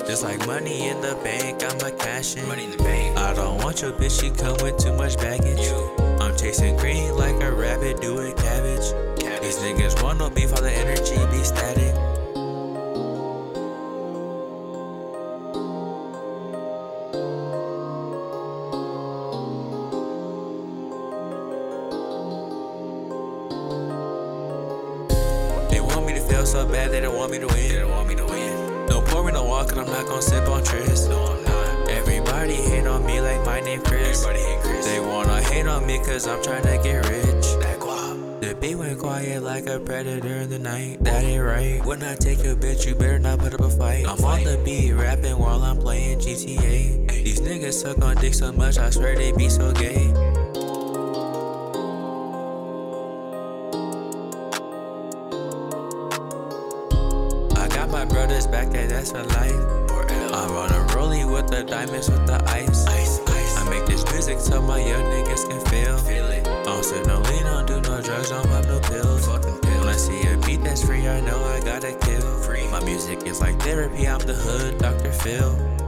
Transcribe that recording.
Just like money in the bank, I'ma cash in. Money in the bank. I don't want your bitch, she come with too much baggage. I'm chasing green like a rabbit doing cabbage. These niggas want no beef, all the energy be static. They want me to fail so bad, they don't want me to win. Don't pour me no water, cause I'm not gon' sip on Tris. No, I'm not. Everybody hate on me like my name Chris. They wanna hate on me cause I'm tryna get rich. That guap. The beat went quiet like a predator in the night. That ain't right. When I take a bitch, you better not put up a fight. I'm on the beat rapping while I'm playing GTA. These niggas suck on dick so much, I swear they be so gay. I got my brothers back, that's for life. I'm on a rollie with the diamonds with the ice. I make this music so my young niggas can feel it. I don't sip no lean, don't do no drugs, don't pop no pills. When I see a beat that's free, I know I gotta kill. My music is like therapy, I'm the hood, Dr. Phil.